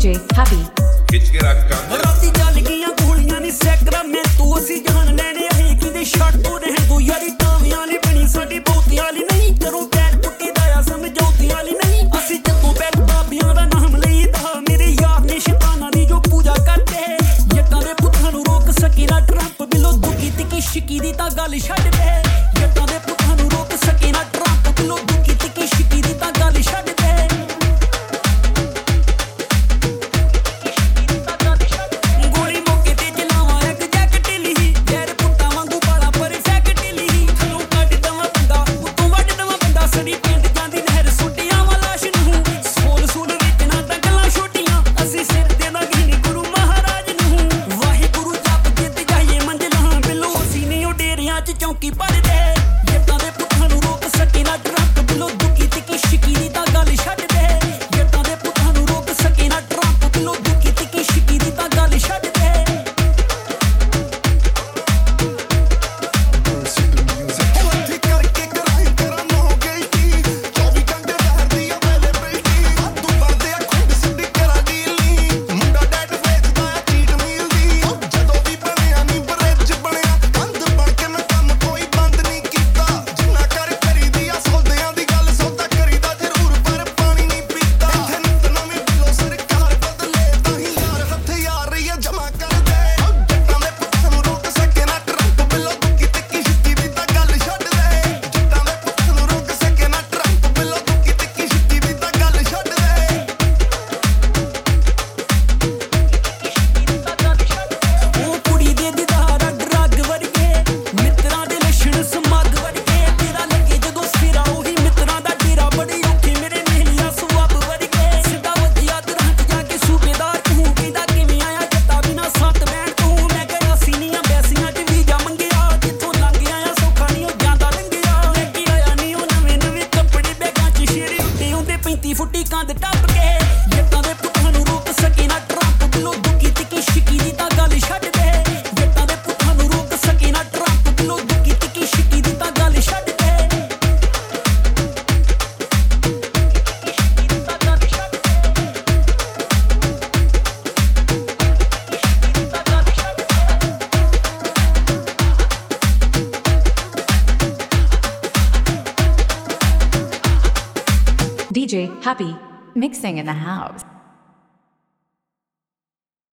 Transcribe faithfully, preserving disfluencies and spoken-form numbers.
D J Happy ਖਿੱਚ ਕੇ ਰੱਖ ਕੰਮ ਰਾਤੀ ਚੱਲ ਗਈਆਂ ਗੋਲੀਆਂ ਨੀ ਸੈਕਰਾ ਮੈਂ ਤੂੰ ਅਸੀਂ ਜਾਨ ਲੈਣੇ ਅਸੀਂ ਕਿਤੇ ਛੱਡ ਤੋਂ ਰਹਿ ਤੂੰ ਯਾਰੀ ਤਾਵੀਆਂ ਲਈ ਬਣੀ ਸਾਡੀ ਬਹੁਤੀਆਂ ਲਈ ਨਹੀਂ ਕਰੋ ਪੈਰ ਟੁੱਟੀ ਦਾ ਆ ਸਮਝੌਤੀਆਂ ਲਈ ਨਹੀਂ ਅਸੀਂ ਜਦੋਂ ਬੈਠ ਬਾਬਿਆਂ ਦਾ ਨਾਮ ਲਈਦਾ ਮੇਰੇ ਯਾਰ ਨੇ ਸ਼ੈਤਾਨਾਂ ਦੀ ਜੋ ਪੂਜਾ ਕਰਦੇ ਜੱਟਾਂ ਦੇ ਪੁੱਤਾਂ ਨੂੰ ਰੋਕ ਸਕੇ ਨਾ ਟਰੰਪ ਬਿਲੋ ਦੁਖੀ ਤਿੱਕੀ ਸ਼ਿਕੀ ਦੀ ਤਾਂ ਗੱਲ ਛੱਡ ਦੇ ਜੱਟਾਂ ਦੇ ਪੁੱਤਾਂ ਨੂੰ ਰੋਕ ਸਕੇ ਨਾ ਟਰੰਪ ਬਿਲੋ ਦੁਖੀ ਤਿੱਕੀ ਸ਼ਿਕੀ ਦੀ ਤਾਂ ਗੱਲ ਛੱਡ ਦੇ ਚੌਂਕੀ ਪੜਦੇ ਜੱਟਾਂ ਦੇ ਪੁੱਤਾਂ ਨੂੰ ਰੋਕ ਸਕੇ ਨਾ ਟਰੰਪ ਬਿਲੋ ਦੁਖੀ ਤਿੱਕੀ ਸ਼ਿਕੀ ਦੀ ਤਾਂ ਗੱਲ ਛੱਡ ਦੇ ਜੱਟਾਂ ਦੇ ਪੁੱਤਾਂ ਨੂੰ ਰੋਕ ਸਕੇ ਨਾ ਟਰੰਪ ਬਿਲੋ ਦੁਖੀ ਤਿੱਕੀ ਸ਼ਿਕੀ ਦੀ ਤਾਂ ਗੱਲ ਛੱਡ ਦੇ ਫੁੱਟੀ ਕੰਧ ਟੱਪ ਕੇ ਜੱਟਾਂ ਦੇ ਪੁੱਤਾਂ ਨੂੰ ਰੋਕ ਸਕੇ ਨਾ ਟਰੰਪ ਬਿਲੋ ਦੁਖੀ ਤਿੱਕੀ ਸ਼ਿਕੀ ਦੀ ਤਾਂ ਗੱਲ ਛੱਡ ਦੇ ਜੱਟਾਂ ਦੇ ਪੁੱਤਾਂ ਨੂੰ ਰੋਕ ਸਕੇ ਨਾ ਟਰੰਪ ਬਿਲੋ ਦੁਖੀ ਤਿੱਕੀ ਸ਼ਿਕੀ ਦੀ ਤਾਂ ਗੱਲ ਛੱਡ ਦੇ D J Happy mixing in the house.